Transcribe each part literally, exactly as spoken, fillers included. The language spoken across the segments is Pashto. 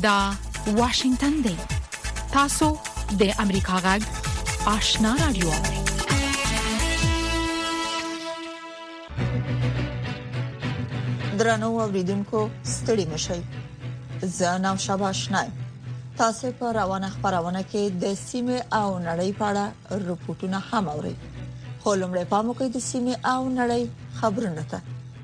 دا واشنگتن دی تاسو د امریکا غږ آشنا رادیو درنو اوریدونکو ستړي مشئ زه نام شابه آشنای تاسو په روانه خبرونه کې د سیمه او نړۍ په اړه رپورټونه هم اورئ خو لمړی پامو کې د سیمه او نړۍ خبرونه ته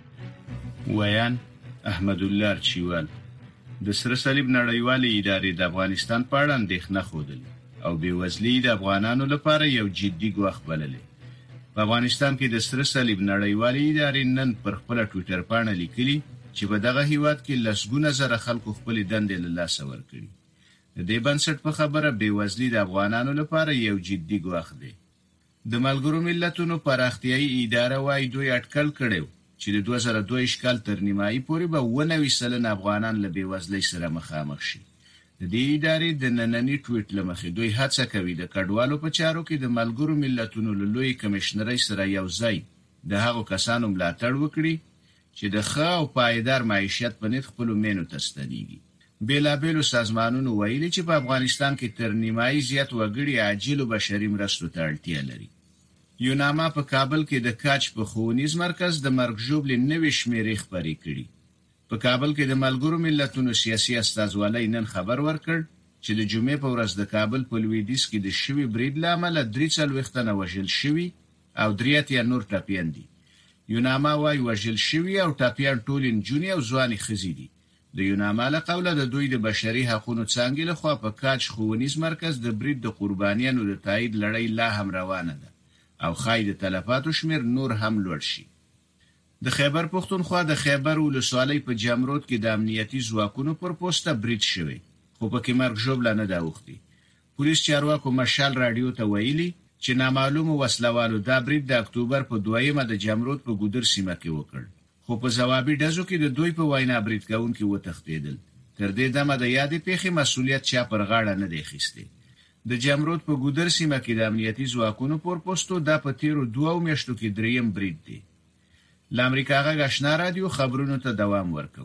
ویان احمد الله چوال د سره صلیب نړیوالې ادارې د افغانستان په اړه اندېښنه خوده او بېوزلي د افغانانو لپاره یو جدي ګواښ بللې په افغانستان کې د سره صلیب نړیوالې ادارې نن پر خپل ټوئیټر باندې لیکلي چې په دغه هیواد کې لسګونه زره خلکو خپل دندې له لاسه ورکړي د دې بنسټ په خبره بېوزلي د افغانانو لپاره یو جدي ګواښ دی د ملګرو ملتونو پراختیایي اداره وايي دوی اټکل کړو چې د دوه زره دوه کال تر نیمایي پورې به ونوي سلنه افغانان له بېوزلۍ سره مخامخ شي د دې ادارې د نننۍ ټویټ لمخې دوی هڅه کوي د کډوالو په چارو کې د ملګرو ملتونو له لوی کمشنرۍ سره یو ځای د هغو کسانو ملاتړ وکړي چې د ښه او پایدار معیشت په نیت خپل مینو ته ستنېږي بېلابېلو سازمانونو ویلي چې په افغانستان کې تر نیمایي زیات وګړي عاجل بشري مرستو ته اړتیا لري یوناما په کابل کې د کاچ په ښوونیز مرکز د مرګ ژوبلې نوې شمیرې خبرې کړي په کابل کې د ملګرو ملتونو سیاسي استازولۍ نن خبر ورکړ چې د جمعې په ورځ د کابل په لویدیځ کې د شوي برید له امله درې څلوېښت تنه وژل شوي او درې اتیا نور ټپیان دي یوناما وايي وژل شوي او ټپیان ټول نجونې او ځوانې ښځې دي د یوناما له قوله د دوی د بشري حقوقو څانګې لخوا په کاچ ښوونیز مرکز د برید د قربانیانو د تایید لړۍ لا هم روانه ده او خای د تلفاتو شمیر نور هم لوړ شي د خیبر پښتونخوا د خیبر ولسوالۍ په جمرود کې د امنیتي ځواکونو پر پوسټه برید شوی خو پکې مرګ ژوبله نه دا وختي پولیس چارواکو مشال رادیو ته ویلي چې نامعلوم وسلوالو دا برید د اکتوبر په دویمه د جمرود په ګودر سیمه کې وکړ خو په ځوابي ډزو کې د دوی په وینا برید کوونکي وتښتېدل تر دې دمه د یادې پیښې مسؤلیت چا پر غاړه نه دی اخیستی د جمرود په ګودر سیمه کې د امنیتي ځواکونو پر پوسټو د پتیرو دوه میاشتو کې دریم برید دی د امریکا غږ آشنا رادیو خبرونو ته دوام ورکو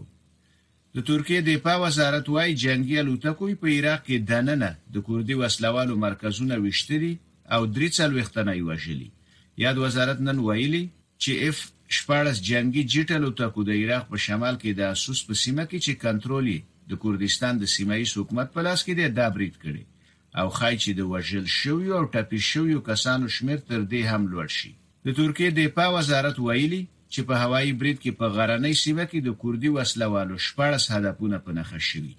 د ترکیه د دفاع وزارت وايي جنگي الوتکو په عراق کې دننه د کوردي وسلوالو مرکزونه وشتري او درې څلوېښت تنه وژلي یاد وزارت نن ویلي چې اف شپاړس جنگي جټ الوتکو د عراق په شمال کې د اسوس په سیمه کې چې کنټرولي د کوردستان د سیمایي حکومت په لاس کې د دابرید کړي او خای چې د وژل شوی او ټپي شوی کسانو شمیر تر دې هم لوړ شي د ترکیه د دفاع وزارت ویلي چې په هوایي برید کې په غرنۍ سیمه کې د کوردي وسلوالو شپږ هدفونه په نښه شوي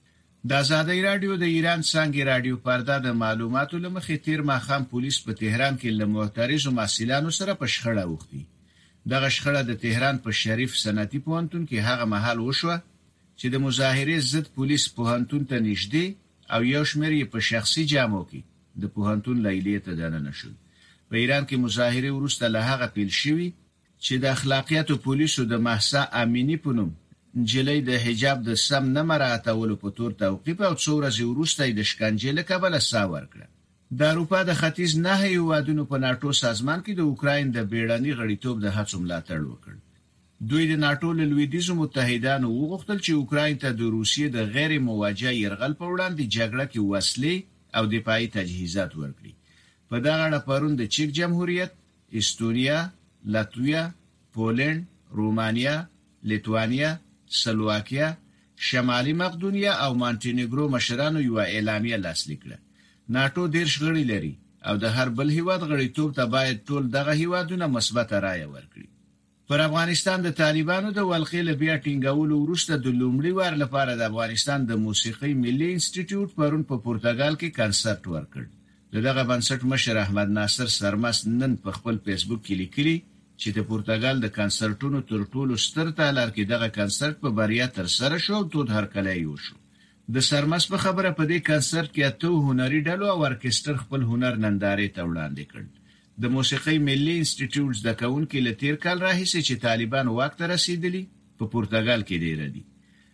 د آزادۍ رادیو د ایران څنګه رادیو پرده د معلوماتو لمخې تیر ماښام پولیس په تهران کې له معترضو مسؤلانو سره په شخړه وختي دغه شخړه د تهران په شریف صنعتي پوهنتون کې هغه مهال وشوه چې د مظاهرې ضد پولیس پوهنتون ته نږدې او یو شمېر په شخصي جامو کې د پوهنتون لیلیې ته دننه شول په ایران کې مظاهرې وروسته له هغه پیل شوې چې د اخلاقیاتو پولیسو د محسا امینی په نوم نجلۍ د حجاب د سم نه مراعاتولو په تور توقیف او څو ورځې وروسته د شکنجې له کبله سا ورکړه د اروپا د ختیځ نه هیوادونو په ناتو سازمان کې د اوکراین د بیړني غړیتوب د هڅو ملاتړ وکړ دوی د ناتو له لویدیځو متحدانو وغوښتل چې اوکراین ته د روسیې د غیر مواجه یرغل په وړاندې جګړه کې وسلې او دفاعي تجهیزات ورکړي په دغه اړه پرون د چیک جمهوریت استونیا لاتویا پولند رومانیا لیتوانیا سلواکیا شمالي مقدونیا او مانټینیګرو مشرانو یو اعلامیه لاسلیک کړه ناتو دیرش غړي لري او د هر بل هیواد غړیتوب ته باید ټول دغه هیوادونه مثبت رائے ورکړي پر افغانستان د طالبانو د ولقې له بیا ټینګولو وروسته د لومړي وار لپاره د افغانستان د موسیقي ملي انسټیټیوټ پرون په پرتګال کې کنسرت ورکړ دغه بنسټ مشر احمد ناصر سرمس نن په خپل فیسبوک کې لیکلي چې د پرتګال د کنسرټونو تر ټولو ستر تالار کې دغه کنسرت په بریا تر سره شو او تود هرکلی یو شو د سرمس په خبره په دې کنسرت کې اته هنري ډلو او ارکستر خپل هنر نندارې ته وړاندې کړ د موسیقي ملي انسټیټیوټ د کاونکي له تیر کال راهیسې چې طالبان واک ته رسیدلی په پرتګال کې ډیر دي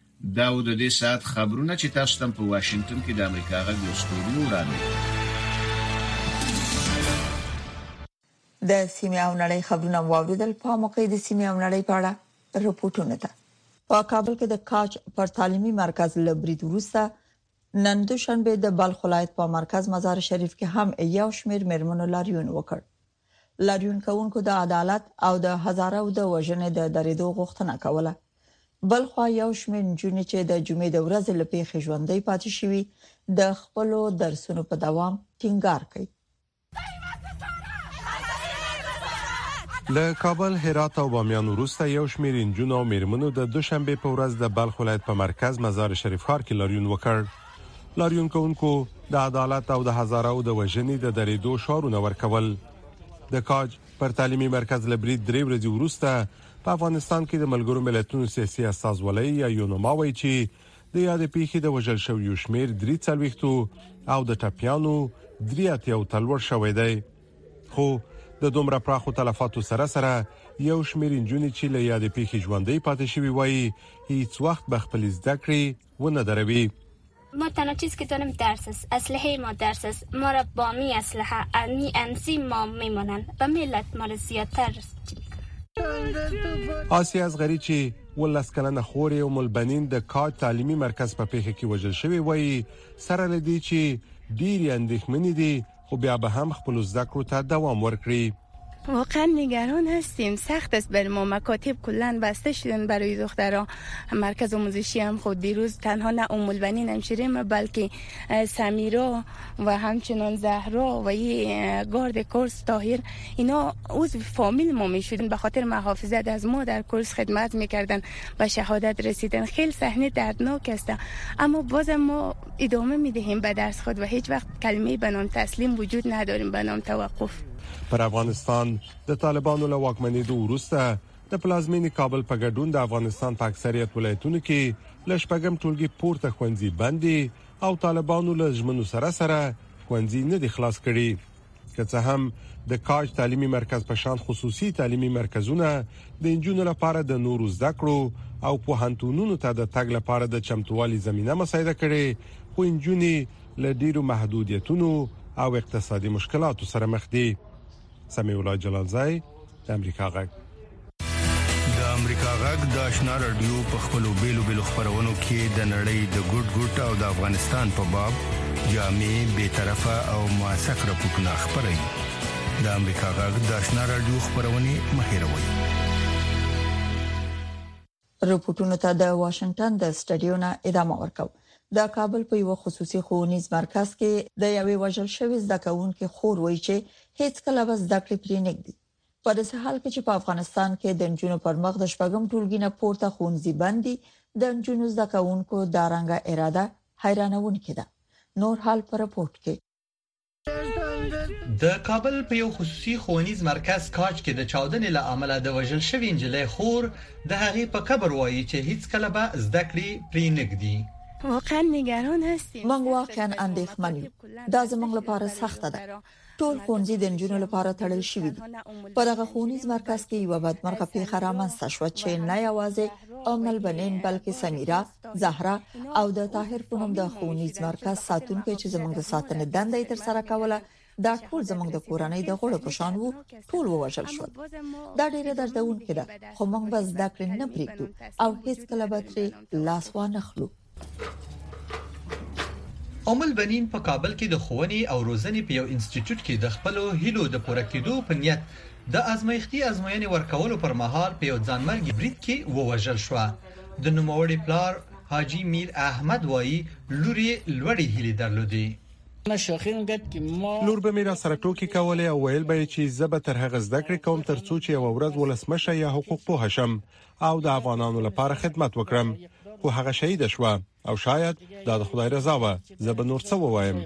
دا و د دې سات خبرونه چې تاسو ته په واشنگټن کې د امریکا غږ استودیو وړاندې د سیمه او نړۍ خبرونه واوریدل په موقع د سیمه او نړۍ په اړه رپورټونه ده په کابل کې د کاچ پر تعلیمي مرکز لبرید وروسته نن دوشنبه د بلخ ولایت په مرکز مزار شریف کې هم یو شمېر میرمنو لاریون وکړ. لاریون کوونکو د عدالت او د هزارو د وژنې د درېدو غوښتنه کوله. بلخ یو شمېر نجونې چې د جمعې د ورځې لپاره خژوندۍ پاتې شوي د خپل درسونو په دوام ټینګار کوي. له کابل، هرات او بامیان وروسته یو شمېر نجونو او میرمنو د دوشنبه په ورځ د بلخ ولایت په مرکز مزار شریف ښار کې لاریون وکړ. لاریون کوونکو د عدالت او د هزارو د وژنې د درېدو شعارونه ورکول. د کاج پر تعلیمي مرکز لبرید درې ورځې وروسته په افغانستان کې د ملګرو ملتونو سیاسي استازولۍ یا یونما وایي چې د یاد پیښې د وژل شویو شمېر درې څلوېښتو او د ټپیانو درې اتیا تلور شوی دی. خو د دومره پراخو تلفاتو سره سره یو شمېر نجونې چې له یاد پیښې ژوندۍ پاتې شوي وایي هیڅ وخت به خپل زده کړې ونه دروي. ما تنها چیزی که دارم درس است. اسلحه ما درس است. ما را با می اسلحه انی انسی ما میمونن و ملت ما را زیادتر آسیه ازغری چې ولس کلنه خورې او ملبنین د کاج تعلیمي مرکز په پیښه کې وژل شوی وایي سره لدی چې ډېری اندېښمنې دي خو بیا به هم خپل زده کړو ته دوام ورکړي. واقعا نگران هستیم. سخت است بر ما. مکاتب کلا بسته شدن برای دخترها. مرکز آموزشی هم خود دیروز تنها نه ام البنین همشیره بلکه سمیرا و همچنان زهرا و یه گارد کورس طاهر اینا عضو فامیل ما میشدن. به خاطر محافظت از ما در کورس خدمت میکردن و شهادت رسیدن. خیلی صحنه دردناک است، اما بازم ما ادامه میدهیم به درس خود و هیچ وقت کلمه به نام تسلیم وجود نداریم، به نام توقف. پر افغانستان د طالبانو له واکمنېدو وروسته د پلازمینې کابل په ګډون د افغانستان په اکثریت ولایتونو کې له شپږم ټولګي پورته ښوونځي بندي او طالبانو له ژمنو سره سره ښوونځي نه دي خلاص کړي. که څه هم د کاج تعلیمي مرکز په شان خصوصي تعلیمي مرکزونه د نجونو لپاره د نورو زده کړو او پوهنتونونو ته د تګ لپاره د چمتووالي زمينه مساعده کړي، خو نجونې له ډیرو محدودیتونو او اقتصادي مشکلاتو سره مخ دي. سمیع الله جلالزای، د امریکا غږ. د امریکا غږ د آشنا رادیو په خپلو بیلو بیلو خبرونو کې د نړۍ د ګډ ګډ او د افغانستان په باب جامع، بی‌طرفه او موثق راپورټونه خبري. د امریکا غږ د آشنا رادیو خبرونه مهیروي. رپورټونو ته د واشنگټن د سټډیو نه ادامه ورکو. د کابل په یو خصوصي ښوونیز مرکز کې د یوې وژل شوې زده کوونکې خور وایي چې هیڅ کله به زده کړې پرې نه کړي. په داسې حال کې چې په افغانستان کې د نجونو پر مخ د شپږم ټولګي نه پورته ښوونځي بندي، د نجونو زده کوونکو دا رنګه اراده حیرانونکې ده. نور حال پر رپورت کې. د کابل په یو خصوصي ښوونیز مرکز کاج کې د چاودنې له امله د وژل شوې نجلۍ خور د هغې په قبر وایي چې هیڅ کله به زده کړې پرې نه کړي. واقعا نگران هستیم. موږ واقعا اندېښمن یو. دا زموږ لپاره سخته ده. ټول ښوونځي د نجونو لپاره تړل شوي دي. په دغه ښوونیز مرکز کې یو بدمرغه پیښه رامنځته شوه چې نه یوازې ام البنین بلکې سمیرا، زهرا او د طاهر په نوم د ښوونیز مرکز ساتونکو چې زموږ د ساتنې دنده یې تر سره کوله دا ټول زموږ د کورنۍ د غړو په شان وو، ټول ووژل شول. دا ډیره دردونکې ده، خو موږ به زده کړې نه پرېږدو او هیڅ کله به ترې لاس وانخلو. ام البنین په کابل کې د ښوونې او روزنې په یو انسټیټیوټ کې د خپل هیلو د پوره کېدو په نیت د ازمایښتي ازموینې ورکولو پر مهال په یو ځانمرګي برید کې ووژل شو. د نوموړي پلار حاجی میر احمد وایي لوري لوړې هیلې درلودې. لور به مې را سره ټوکې کولې او ویل به چې زه به تر هغه زده کړې کوم تر څو چې یو ورځ ولسمشه یا حقوق پوه شم او د افغانانو لپاره خدمت وکړم. خو هغه شهید شو او شاید دا د خدای رضا و. زه به نور څه ووایم.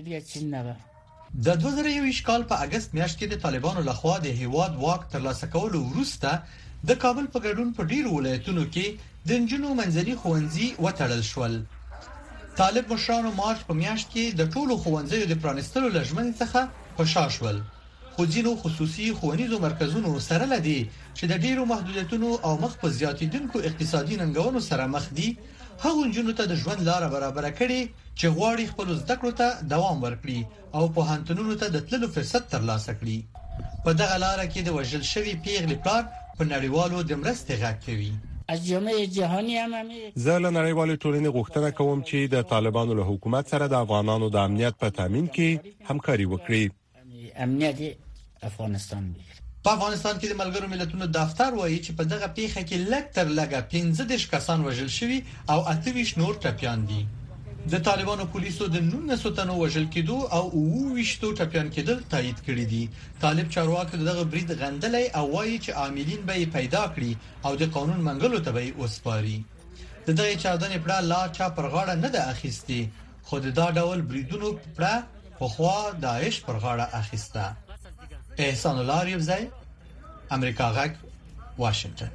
د دوه زره یو کال په اگست میاشت کې د طالبانو لخوا د هیواد واک ترلاسه کولو وروسته د کابل په ګډون په ډیرو ولایتونو کې د نجونو منځلي ښوونځي وتړل شول. طالب مشرانو مارچ په میاشت کې د ټولو ښوونځیو د پرانستلو لژمنې څخه خوشاله شول. خو ځینو خصوصي ښوونیزو مرکزونو سره لدی چې د ډیرو محدودیتونو او مخ په زیاتیدونکو اقتصادي ننګونو سره مخ دي، هغه نجونو ته د ژوند لار برابر کړي چې غواړي خپل زده کړو ته دوام ورکړي او په هانتونونو ته د تللو فرصت ترلاسه کړي. په دغه لار کې د وژل شوی پیغلې پلار په نړیوالو د مرستې غږ کوي. از جامعه جهانی هم همین زه له نړیوالې ټولنې غوښتنه کوم چې د طالبانو له حکومت سره د افغانانو د امنیت په تامین کې همکاري وکړي. امنیت افغانستان دی. په افغانستان کې د ملګرو ملتونو دفتر وایي چې په دغه پیښه کې لږ تر لږه پنځه دېرش کسان وژل شوي او اته ویشت نور ټپیان دي. د طالبانو پولیسو د نولس تنو وژل کېدو او اوه ویشت ټپیان کېدل تایید کړی دي. طالب چارواکي دغه برید غندلې او وایي چې عاملین به پیدا کړي او د قانون منګلو ته به وسپاري. د دغه چاودنې پړه لا چا پر غاړه نه ده اخیستي، خو دا ډول بریدونو پړه په خوا داعش پر غاړه اخیسته. احسان الله ریوزی، امریکا غک، واشنگتن.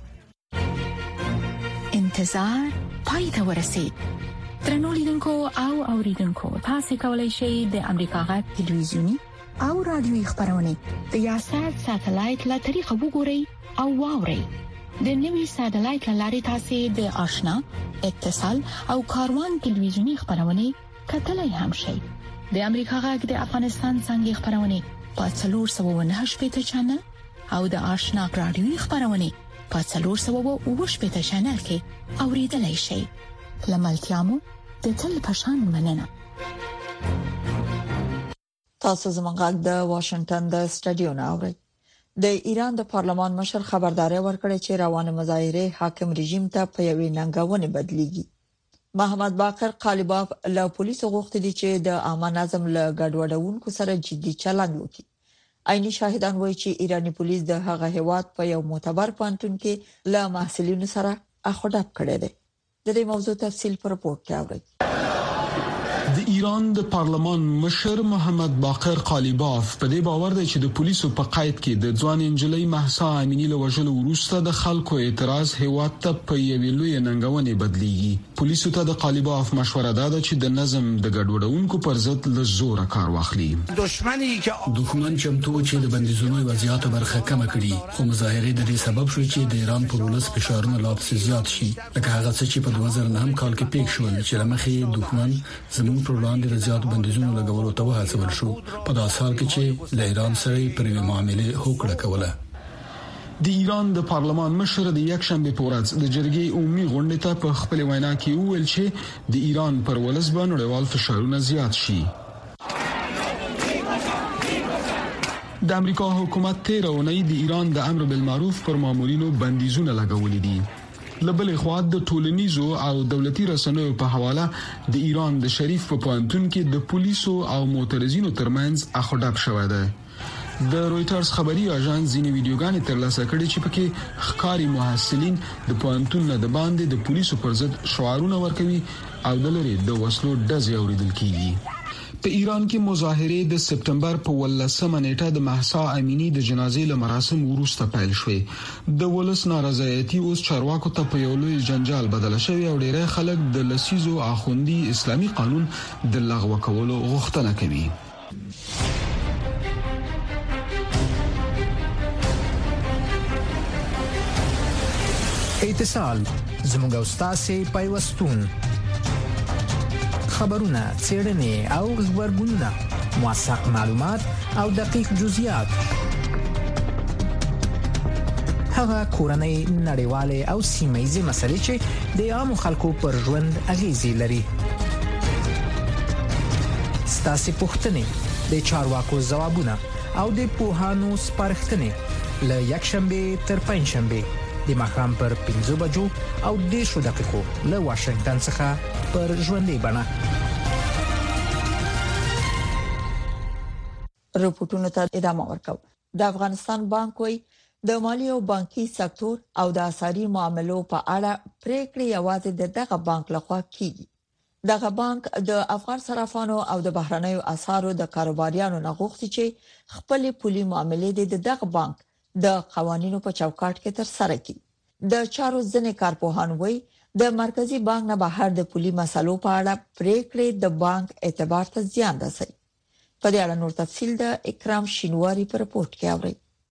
انتظار پای ته ورسید. ترنو لیدونکو او اوریدونکو، تاسو کولی شئ د امریکا غک ټلویزیونی او رادیوي خبرونه د یاشات ساتلایت له طریقو وګورئ او واورئ. د نوي ساتلایت لارې تاسو د آشنا، اتصال او کاروان ټلویزیونی خبرونه کتلای هم شئ. د امریکا غک د افغانستان څنګه خبرونه په څلور سوه او نهه شپږ چنل او د آشنا رادیوي خبرونه په څلور سوه او اووه شپږ چنل کې اوریدلای شئ. لملتيامو د تل پشان مننه. تاسو زموږ د واشنگټن د سټډیو نه اورئ. د ایران د پارلمان مشر خبرداري ورکړه چې روانه مظاهره حاکم رژیم ته په یوې ننګونې بدليږي. محمد باقر قالیباف له پولیسو غوښتي دي چې د عامه نظم له ګډوډونکو سره جدي چلند وکړي. عیني شاهدان وایي چې ایرانی پولیس د هغه هیواد په یو معتبر پانتون کې له محصلینو سره اخوډب کړی دی. د دې موضوع تفصیل په رپورت کې اورئ. د ایران د پارلمان مشر محمد باقر قالیباف په دې باور دی چې د پولیسو په قید کې د ځوان انجلۍ مهسا امینی له وژلو وروسته د خلکو اعتراض هیواد ته په یوې لوی ننګونې بدلیږي. پولیسو ته د قالیباف مشوره ده چې د نظم د ګډوډونکو پر ضد له زوره کار واخلي. دښمنی کې دښمن چمتو چې د بندیزونو وضعیت برخه کم کړي، خو مظاهره د دې سبب شو چې د ایران پر ولس فشارونه لا پسې زیات شي، لکه هغه څه چې په دوه زره نهم کال کې پیښ شول چې لمخې دښمن زموږ پر وړاندې د زیات بندیزونو لګولو ته وهڅول شو په داسې حال کې چې له ایران سره پر یوه معاملې هوکړه کوله. د ایران د پارلمان مشر د یک شنبه په ورځ د جرګې عمومي غونډې ته په خپل وینا کې وویل چې د ایران پر ولس باندې نړیوال فشارونه زیات شي. د امریکا حکومت تیر اونۍ د ایران د امر بالمعروف پر مامورینو بندیزونه لګولې دي. لبل خوا د ټولنیزو او دولتي رسنیو په حواله د ایران د شریف په پوهنتون کې د پولیسو او معترضینو ترمنځ اخوډب شوه ده. د رويټرز خبري اژانس ځینې ویډیوګانې ترلاسه کړې چې پکې ښکاری محصلین د پوهنتون نه د باندې د پولیسو پر ضد شعارونه ورکوي او د لری د وسلو ډزې اوریدل کیږي. په ایران کې مظاهره د سپتمبر په ولسمه نیټه د مهسا امینی د جنازې له مراسم وروسته پیل شوې. د ولس نارضایتي اوس چارواکو ته په یو لوی جنجال بدل شوی او ډیری خلک د لسیزو اخوندي اسلامي قانون د لغوه کولو غوښتنه کوي. اتصال زموږ استاد پیوستون خبرونه، څېړنې او خبرګونونه، موثق معلومات او دقیق جزئیات، هغه کورنۍ، نړیوالې او سیمه‌ییزې مسلې چې د عامو خلکو پر ژوند اغیزې لري. ستاسو پوښتنې، د چارواکو ځوابونه او د پوهانو سپارښتنې له یکشنبه تر پنځشنبه د ماښام پر پنځه بجو او دېرشو دقیقو له واشنگټن څخه پر ژوندۍ بڼه. رپورټونو ته ادامه ورکوم. د افغانستان بانک وایي د مالی او بانکي سکتور او د اسعاري معاملو په اړه پریکړې یوازې د دغه بانک لخوا کیږي. دغه بانک د افغان صرافانو او د بهرنیو اسعارو د کاروباریانو نه غوښتي چې خپل پولي معاملې د دغه بانک د قوانینو په چوکاټ کې تر سره کړي. د چارو ځنې کارپوهان وایي د مرکزی بانک نه بهر د پولي مسلو په اړه پریکړې د بانک اعتبار ته زیان رسوي. په دې اړه نور تفصیل د اکرام شینواری په رپورت کې اوري.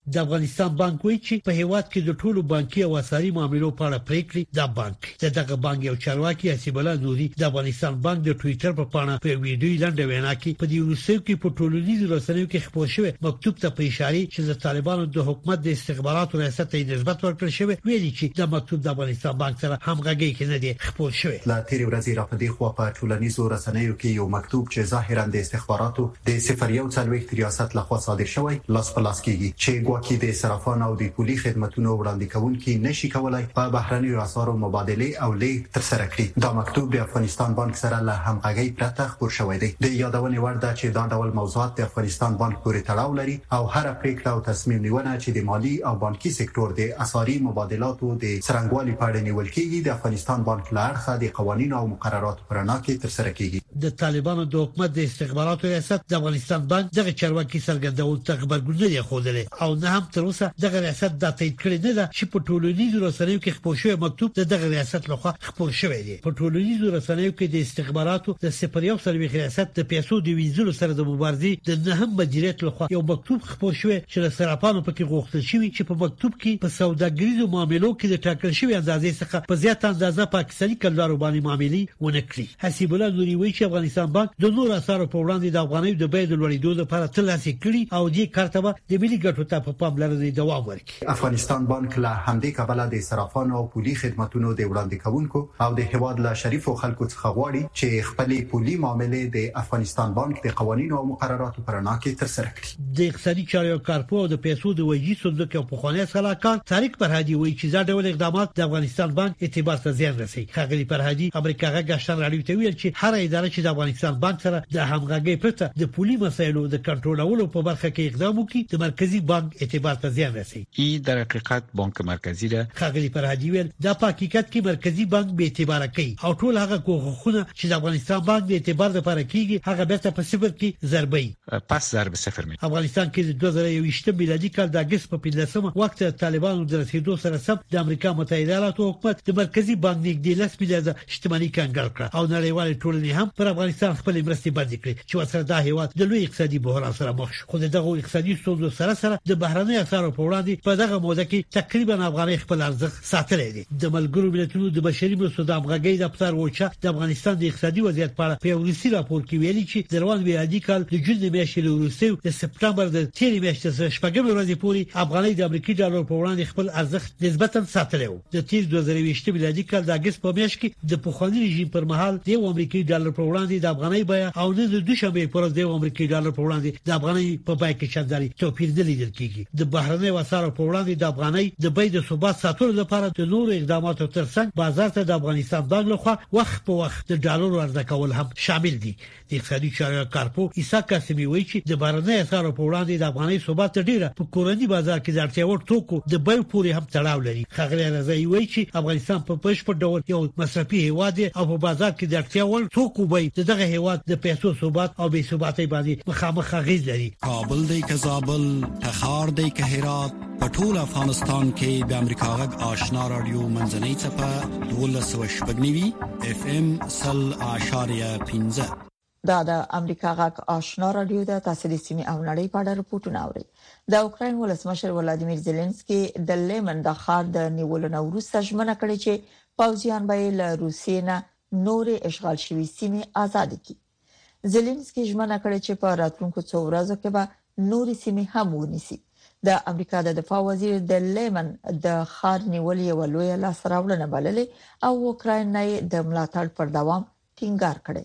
د افغانستان بانک وایي چې په هیواد کې د ټولو بانکي او اساري معاملو په اړه پریکړې د بانک د دغه بانک یو چارواکي حسیب الله نوري د افغانستان بانک د ټوئیټر په پاڼه په ویډیو لاندې وینا کې په دې ورسېو کې په ټولنیزو رسنیو کې خپور شوی مکتوب ته په اشاره چې د طالبانو د حکومت د استخباراتو ریاست ته نسبت ورکړل شوی ویلي چې د مکتوب د افغانستان بانک سره همغږي کې نه دی خپور شوی. لا تیرې ورځې را پدې خو په ټولنیزو رسنیو کې یو مکتوب چې ظاهرا د استخباراتو د صفر یو څلويخت ریاست لخوا صادر شوی لاس په لاس کېږي چې ګواکې د صرافان او د پولي خدماتو وړاندې کوونکي نشي کولای په بهرني اسعارو مبادله او لیږد ترسره کړي. دا مکتوب د افغانستان بانک سره له همغږي پرته خپور شوی دی. د یادونې وړ ده چې دا ډول موضوعات د افغانستان بانک پورې تړاو لري او هر پریکړه او تصمیم نیونه چې د مالی او بانکي سکتور د اسعاري مبادلاتو د څرنګوالي په اړه نیول کېږي د افغانستان بانک لارښه د قوانینو او مقرراتو پر رڼا کې ترسره کېږي. د طالبانو د حکومت د استخباراتو ریاست د افغانستان بانک دغه چارواکي څرګندول ته خبرګون نه خوده او نه هم تر اوسه دغه ریاست د تایید کړی نه ده چې په ټولنیزو رسنیو کې خپور شوی مکتوب د دغه ریاست لخوا خپور شوی دی. په ټولنیزو رسنیو کې د استخباراتو د صفر یو څلويخت ریاست د پیسو د وینځلو سره د مبارزې د نه هم مدیریت لخوا یو مکتوب خپور شوی چې له صرافانو پکې غوښتل شوی چې په مکتوب کې په سوداګریزو معاملو کې د ټاکل شوی اندازې څخه په زیات اندازه پاکستاني کلدارو باندې معاملې ونه کړي. حسیب الله نوري وایي چې افغانستان بانک د نور اثارو په وړاندې د افغانۍ د بیې د لوړېدو لپاره تل هڅې کړي او دې کارته د ملي ګټو ته په پاملرنې دوام ورکړي. افغانستان بانک له همدې کبله د صرافانو او پولي خدماتو د وړاندې کوونکو او د هواد له شریفو خلکو څخه غواړي چې خپل پولي معاملې د افغانستان بانک د قوانینو او مقرراتو پر رڼا کې ترسره کړي. د اقتصادي چارو کارپو د پیسو د وجې صندوق او پخوانی صلاحکار طارق فرهادي وایي چې دا ډول اقدامات د افغانستان بانک اعتبار ته زیان رسوي. خغلی فرهادي امریکا غاښتن راډیو ته ویل چې هر اداره چې د افغانستان بانک سره د همغږۍ پرته د پولي مسایلو د کنټرولولو په برخه کې اقدام وکړي د مرکزی بانک اعتبار ته زیان رسوي. ای در حقیقت بانک مرکزی را خغلی فرهادي ویل دا په حقیقت کې مرکزی بانک به اعتبار کوي او ټول هغه کوښښونه چې د افغانستان بانک د اعتبار لپاره کیږي هغه به په صفر کې ضربي پس ضرب صفر می. افغانستان کې د دوه زره یوویشت میلادي کال د اگست په پنځمه وخت طالبانو د رسیدو سره سم د امریکا متحده ایالاتو حکومت د مرکزی بانک نږدې لس میلیارډ شتمنۍ کنګل کړه او نړیوال ټولنې هم پر افغانستان خپل مرستې بند کړې چې ورسره دا هیواد د لوی اقتصادي بحران سره مخ شو. خو دغه اقتصادي ستونزو سره سره د بهرنۍ اسعارو په وړاندې په دغه موده کې تقریبا افغانۍ خپل ارزښت ساتلی دی. د ملګرو ملتونو د بشري مرستو د همغږۍ دفتر وچه د افغانستان د اقتصادي وضعیت په اړه په ورسي راپور کې ویلي چې د روان میلادي کال د جون میاشتې له وروسته د سپټمبر د تیرې میاشتې څخه شپږم ورځې پورې افغانۍ د امریکایي ډالر په وړاندې خپل ارزښت نسبتا ساتلی و. د تیر دوه زره یوویشت میلادي کال د اگست په میاشت کې د پخوانی رژیم پر مهال د امریکایي ډالر په وړاندې د افغانۍ بیه او د دوشنبه پر ورځ د امریکایي ډالر په وړاندې د افغانۍ په بیه کې چنداني توپیر نه لیدل کیږي. د بهرنۍ وسایلو په وړاندې د افغانۍ د بیې د ثبات ساتلو لپاره د نورو اقداماتو ترڅنګ بازار ته د افغانستان بانک لخوا وخت په وخت د ډالر عرضه کول هم شامل دي. د اقتصادي چارو کارپو عیسی قاسمي وایي چې د بهرنۍ اسعارو په وړاندې د افغانۍ ثبات ډیره په کورني بازار کې د اړتیا وړ توکو د بیو پورې هم تړاو لري. خغلی رضایی وایي چې افغانستان په بشپړ ډول یو مصرفي هیواد او په بازار کې د اړتیا وړ توکو بیې د دغه هیواد د پیسو ثبات او بې ثباتۍ باندې مخامخ اغیز لري. کابل دی که زابل، تخار دی که هرات، په ټول افغانستان کې د امریکا غږ آشنا رادیو منځنۍ څپه دولس سوه شپږ نوي اف ام سل اعشاریه پنځه. دا د امریکا غږ آشنا رادیو د تاسو د سیمې او نړۍ په اړه رپورټونه اوري. د اوکراین ولسمشر ولادیمیر زيلنسکي د لیمن د ښار د نیولو وروسته ژمنه کړې چې پوځیان به له روسیې نه نورې اشغال شوي سیمې آزاد کړي. زيلنسکي ژمنه کړې چې په راتلونکو څو ورځو کې به نورې سیمې هم ونیسي. د امریکا د دفاع وزیر د لیمن د ښار نیول یو لوی لاسراوړنه بللې او اوکراین نه د ملاتړ پر دوام ټینګار کړي.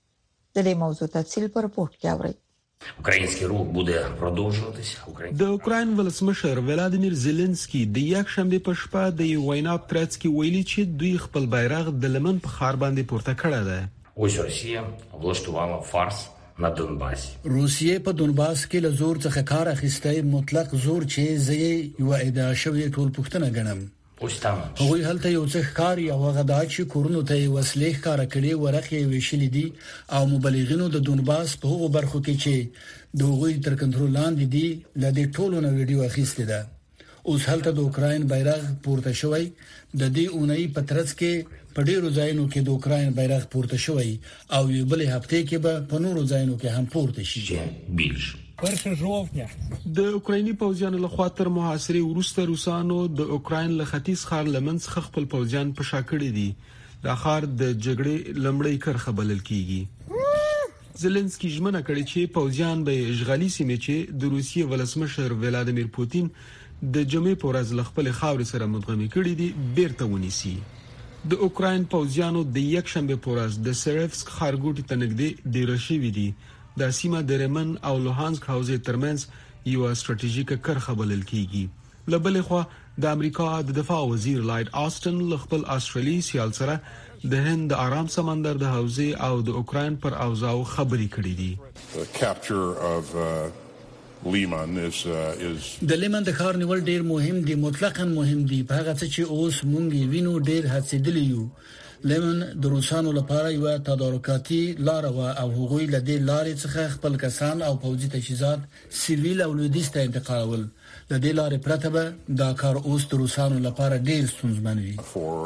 د دې موضوع تفصیل په رپورت کې اورئ. Український рух буде продовжуватися. د اوکراین ولسمشر ولادیمیر زيلنسکي د یک شنبه په شپه د وینا پرتس کې ویلي چې دوی خپل بیرغ د لمن په ښار باندې پورته کړی دی. Ось Росія влаштувала фарс на Донбасі. روسیې په دونباس کې له زور څخه کار اخیستی مطلق زور چې زه یو ادعا شوی ټول پښتنه ګڼم. هغوی هلته یو څه ښکاري او هغه دا چې کورونو ته وسلې ښکاره کړي ورخې ویشلې دي او مبلغینو د دونباس په هغو برخو کې چې د هغوی تر کنټرول لاندې دي له دې ټولو نه ویډیو اخیستې ده. اوس هلته د اوکراین بیرغ پورته شوی. د دې اونۍ په ترڅ کې په ډیرو ځایونو کې د اوکراین بیرغ پورته شوی او یو بل هفته کې به په نورو ځایونو کې هم پورته شي. د اوکرایني پوځیانو لخوا تر محاصرې وروسته روسانو د اوکراین له ختیځ ښار لمنځ خپل پوځیان په شا کړی دي. دا ښار د جګړې لمړی کرخه بلل کیږي. زيلنسکي ژمنه کړې چې پوځیان به اشغالي سیمې چې د روسیې ولسمشر ولادیمیر پوتین د جمعې په ورځ له خپل خاورې سره مدغمي کړي دي بیرته ونیسي. د اوکراین پوځیانو د یک شنبه په ورځ د سيرفسک ښارګوټي ته نږدې ډیر شوي دي. د سیمه د ریمن او لوهانسک حوزې ترمنځ یو ستراتیژیکه کرخه بلل کیږي. لبلې خو د امریکا د دفاع وزیر لایډ آستن له خپل استرالی سیال سره د هند د آرام سمندر د حوزې او د اوکراین پر اوضاع خبري کړې دي. د لیمن د ښار نیول ډیر مهم دي، مطلقاً مهم دي. په هغه څه چې اوس مونږ وینو ډیر هڅېدلی یو. لیمن د روسانو لپاره یو تدارکاتي لار و او هغوی له دې لارې څخه خپل کسان او پوځي تجهیزات سیویل او لویدیځ ته انتقالول. د دې لارې پرته به دا کار اوس د روسانو لپاره ډیر ستونزمن وي.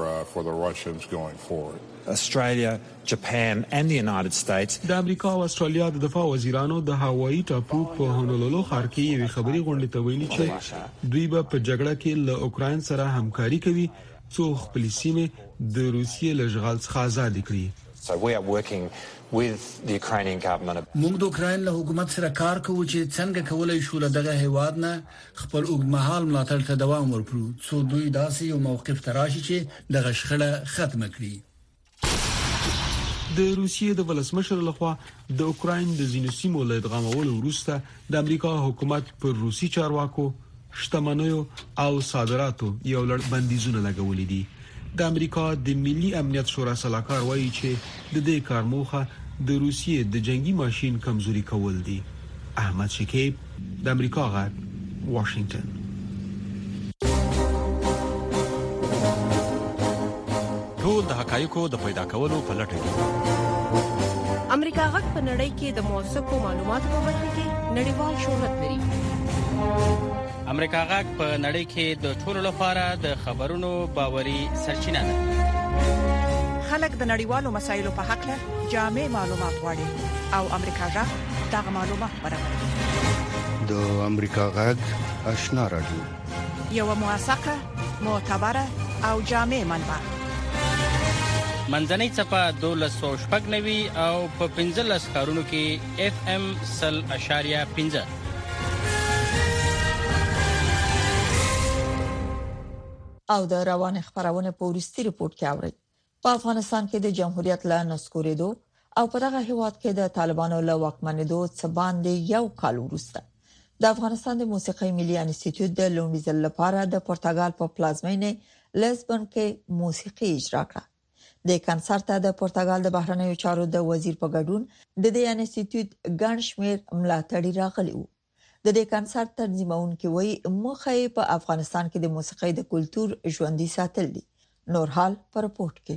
Australia, Japan and the United States. د امریکا او استرالیا د دفاع وزیرانو د هوایي ټاپو په هونولولو ښار کې یو خبري غونډه ته ویلي چې دوی به په جګړه کې له اوکراین سره همکاري کوي څو خپل سیمې د روسیې له اشغال څخه آزاد کړي. So we are working with the Ukrainian government. موږ د اوکراین له حکومت سره کار کوو چې څنګه کولای شو له دغه هیواد نه خپل اوږدمهال ملاتړ ته دوام ورکړو څو دوی داسې یو موقف ته راشي چې دغه شخړه ختمه کړي. د روسیې د ولسمشر لخوا د اوکراین د ځینو سیمو له ادغامولو وروسته د امریکا حکومت پر روسي چارواکو شتمنیو او صادراتو یو لړ بندیزونه لګولې دي. د امریکا د ملي امنیت شورا سلاکار وایي چې د دې کار موخه د روسیې د جنگي ماشين کمزوري کول دي. احمد شکیب د امریکا غږ واشنگټن. ټول د حقایقو د پیدا کولو په لټه کې امریکا غږ په نړۍ کې د موثقو معلوماتو په برخه کې نړیوال شهرت لري. امریکا غږ په نړۍ کې د ټولو لپاره د خبرونو باوري سرچینه ده. خلک د نړیوالو مسایلو په حق له جامع معلومات غواړي او امریکا غږ دغه معلومات برابروي. د امریکا غږ آشنا رادیو یو موثقه، معتبره او جامع منبع. منځنۍ چپه دولس سو شپږ نوي او په پنځلس ښارونو کې اف ام سل اشاریه پنځه. او د روان خبرونه په ورستي رپورت کې اوري. په افغانستان کې د جمهوریت له نسکورېدو او په دغه هیواد کې د طالبانو له واکمنېدو څخه باندې یو کال وروسته د افغانستان د موسیقي ملي انسټیټیوټ د لومړي ځل لپاره د پرتګال په پلازمینه لزبن کې موسیقي اجرا کړه. د کنسرت ته د پرتګال د بهرنیو چارو د وزیر په ګډون د دې انسټیټیوټ ګڼ شمېر ملاتړي راغلي وو. د دې کنسرت تنظیمونکي وایي مخه په افغانستان کې د موسیقۍ د کلچر ژوندۍ ساتل دي. نور حال پر رپورت کې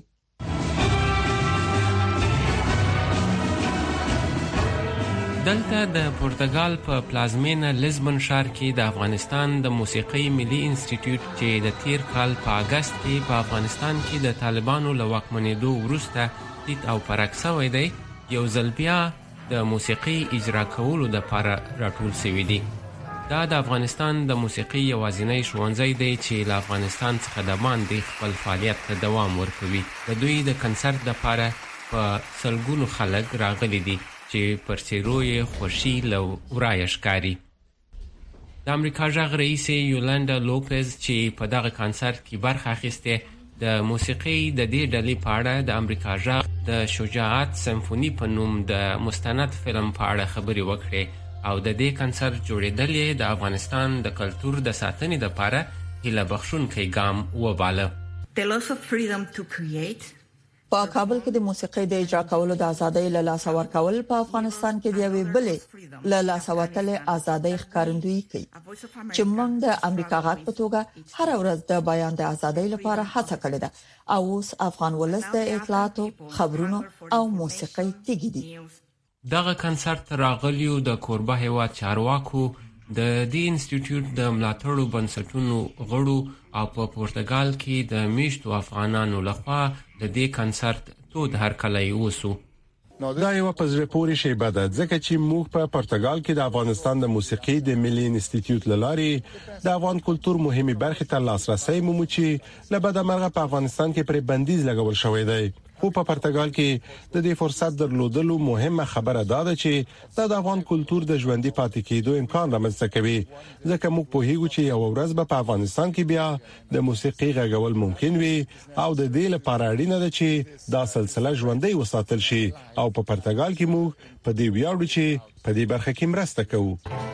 دلته د پرتګال په پلازمینه لزبن ښار کې د افغانستان د موسیقۍ ملي انسټیټیوټ چې د تیر کال په اگست کې په افغانستان کې د طالبانو له واکمنېدو وروسته تیت او پرک شوی دی یو ځل بیا د موسیقي اجرا کولو لپاره راټول شوی دی. دا د افغانستان د موسیقي یوازینی ښوونځی دی چې له افغانستان څخه د باندې خپل فعالیت ته دوام ورکوي. د دوی د کنسرت لپاره په سلګونو خلک راغلي دي چې پر څیرو یې خوښي له ورایه ښکاري. د امریکا غږ رئیس یولاندا لوپز چې په دغه کنسرت کې برخه اخیسته د موسیقي د دې ډلې په اړه د امریکا غږ د شجاعت سمفونی په نوم د مستند فلم په اړه خبرې وکړې او د دې کنسرت جوړېدل د افغانستان د کلتور د ساتنې لپاره هیله بخښونکی ګام وباله. The loss of freedom to create په کابل کې د موسیقي د اجرا کولو د ازادۍ له لاسه ورکول په افغانستان کې د یوې بلې له لاسه ورتلې ازادۍ ښکارندویي کوي چې موږ د امریکا غږ په توګه هر ورځ د بیان د ازادۍ لپاره هڅه کړې ده او اوس افغان ولس د اطلاعاتو، خبرونو او موسیقۍ تږي دي. دغه کنسرت راغلیو د کوربه هیواد چارواکو د دې انسټیټیوټ د ملاتړو بنسټونو غړو او په پرتګال کې د میشتو افغانانو لخوا د دې کنسرت تود هرکلی وسو. دا یو په زړه پورې شیبه ده ځکه چې موږ په پرتګال کې د افغانستان د موسیقي د ملي انسټیټیوټ لاري د افغان کلچر مهمه برخه ته لاسرسي مومو چې لبد مرغه په افغانستان کې پر بندیز لګول شوې ده خو په پرتګال کې د دې فرصت درلودلو مهمه خبره ده چې د افغان کلچر د ژوندۍ پاتې کېدو امکان رامنځته کوي ځکه موږ په هیڅ چې یو ورځ به په افغانستان کې بیا د موسیقي غږول ممکن وي او د دې لپاره اړینه ده چې دا سلسله ژوندۍ وساتل شي او په پرتګال کې موږ په دې ویاړو چې په دې برخه کې مرسته کوو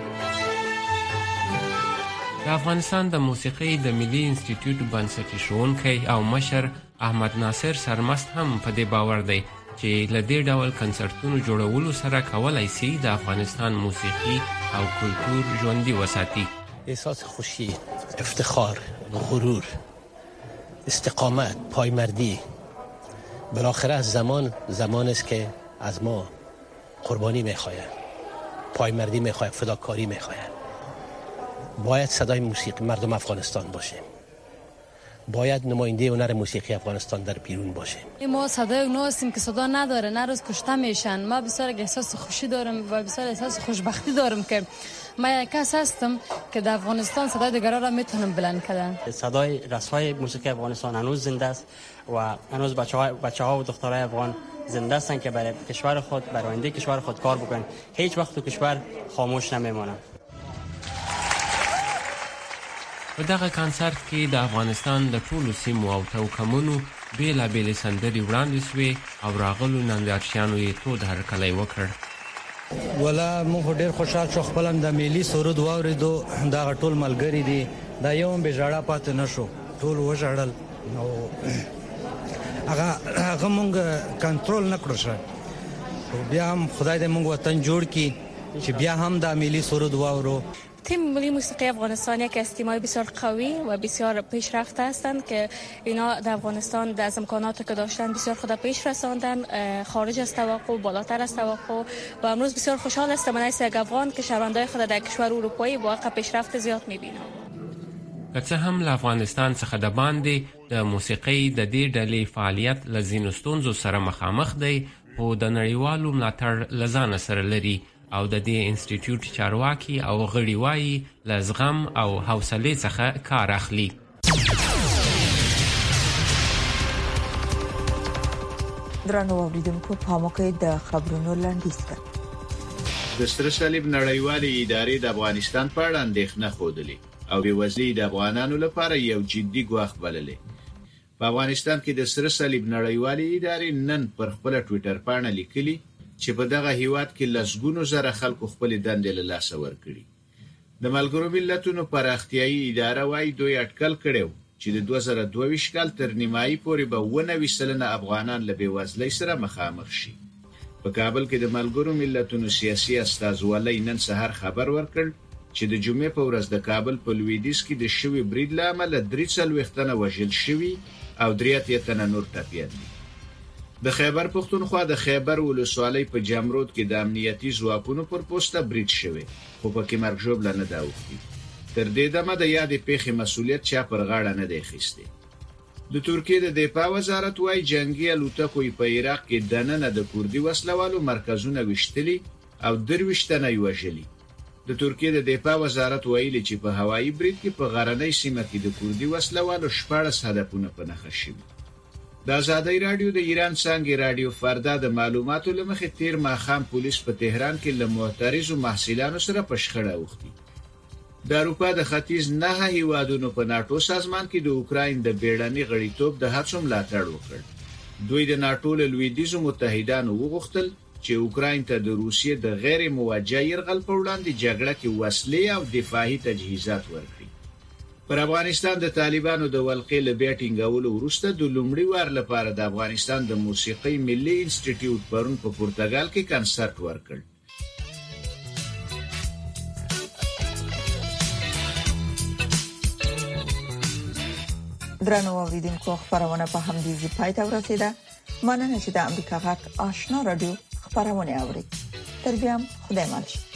د افغانستان د موسیقي د ملي انسټیټیوټ بنسټي شونکي او مشر احمد ناصر سرمست هم په دې باور دی چې لدې ډول کنسرتونو جوړولو سره کولای شي د افغانستان موسیقي او کلچر ژوندۍ وساتي. احساس خوشی، افتخار، غرور، استقامت، پایمردی. بالاخره زمان زمان است که از ما قربانی می‌خواهد، پایمردی می‌خواهد، فداکاری می‌خواهد. باید صدای موسیقی مردم افغانستان باشیم. باید نماینده هنر موسیقی افغانستان در بیرون باشیم. ما صدای اونا هستیم که صدا نداره، نه روز کشته میشن. ما بسیار احساس خوشی دارم و بسیار احساس خوشبختی دارم که ما یک کس هستم که در افغانستان صدای دیگران را میتونم بلند کردن. صدای رسای موسیقی افغانستان هنوز زنده است و هنوز بچه‌ها بچه‌ها و دخترای افغان زنده هستند که برای کشور خود، برای آینده کشور خود کار بکنن. هیچ وقت تو کشور خاموش نمیمونن. په دغه کانسرت کې د افغانستان د ټولو سیمو او توکمونو بیلا بیل سندري وړاندې شوې او راغلو نندارچیانو یې تود هرکلی وکړ. ولا موږ ډېر خوشحال شو خپل د ملي سرود واوریدو دا ټول ملګری دي دا یو به جړه پات نه شو ټول وژړل نو هغه هغه موږ کنټرول نه کړو شو بیا هم خدای دې موږ وطن جوړ کړي چې بیا هم د ملي سرود واورو. تیم ملی موسیقی افغانستان یک از تیم‌های بسیار قوی و بسیار پیشرفته هستند که اینا در افغانستان از امکاناتی که داشتن بسیار خود پیش رساندن، خارج از توقع، بالاتر از توقع و امروز بسیار خوشحال هستم من از یک افغان که شهروندای خود در کشور اروپایی واقعا پیشرفت زیاد می‌بینم. که هم له افغانستان څخه د باندې د موسیقي د دې ډلې فعالیت له ځینو ستونزو سره مخامخ دی او د نړیوالو ملاتړ له ځانه سره لري او د دې انسټیټیوټ چارواکي او غړي وایي له زغم او حوصلې څخه کار اخلي. درنو اوریدونکو په موقع د خبرونو لاندې د سره صلیب نړیوالې ادارې د افغانستان په اړه اندېښنه خوده او بېوزلي د افغانانو لپاره یو جدي ګواښ بللې. په افغانستان کې د سره صلیب نړیوالې ادارې نن پر خپل ټوئیټر باندې لیکلي چې په دغه هیواد کې لسګونو زره خلکو خپل دندې له لاسه ورکړي. د ملګرو ملتونو پراختیایي اداره وايي دوی اټکل کړو چې د دوه زره دوه ویشت کال تر نیمایي پورې به اووه نوي سلنه افغانان له بېوزلۍ سره مخامخ شي. په کابل کې د ملګرو ملتونو سیاسي استازولۍ نن سهار خبر ورکړ چې د جمعې په ورځ د کابل په لویدیځ کې د شوی برید له امله درې څلوېښت تنه وژل شوي او درې اتیا تنه نور ټپیان دي. د خیبر پښتونخوا د خیبر ولسوالۍ په جمرود کې د امنیتي ځواکونو پر پوسټه برید شوی خو پکې مرګ ژوبله نه دا اوښتي. تر دې دمه د یادې پیښې مسؤلیت چا پر غاړه نه دی اخیستی. د ترکیې د دفاع وزارت وايي جنگي الوتکو په عراق کې دننه د کوردي وسلوالو مرکزونه وشتلي او درویشت تنه یې وژلي. د ترکیې د دفاع وزارت ویلي چې په هوایي برید کې په غرنۍ سیمه کې د کوردي وسلوالو شپاړس هدفونه په نښه شوي. د آزادۍ رادیو د ایران څنګه رادیو فردا د معلوماتو لمخې تیر ماخام پولیس په تهران کې له معترضو محصلانو سره په شخړه اوښتي. د اروپا د ختیځ نه هیوادونو په ناتو سازمان کې د اوکراین د بیړني غړیتوب د هڅو ملاتړ وکړ. دوی د ناتو له لویدیځو متحدانو وغوښتل چې اوکراین ته د روسیې د غیر موجه یرغل په وړاندې جګړه کې وسلې او دفاعي تجهیزات ورکړي. پر افغانستان د طالبانو د ولقې له بیا ټینګولو وروسته د لومړي وار لپاره د افغانستان د موسیقي ملي انسټیټیوټ پرون په پرتګال کې کنسرت ورکړ. درنو اوریدونکو خبرونه په همدې ځای پای ته ورسیده. مننه چې د امریکا غږ آشنا رادیو خبرونه اوري. تر بیا خدای مل.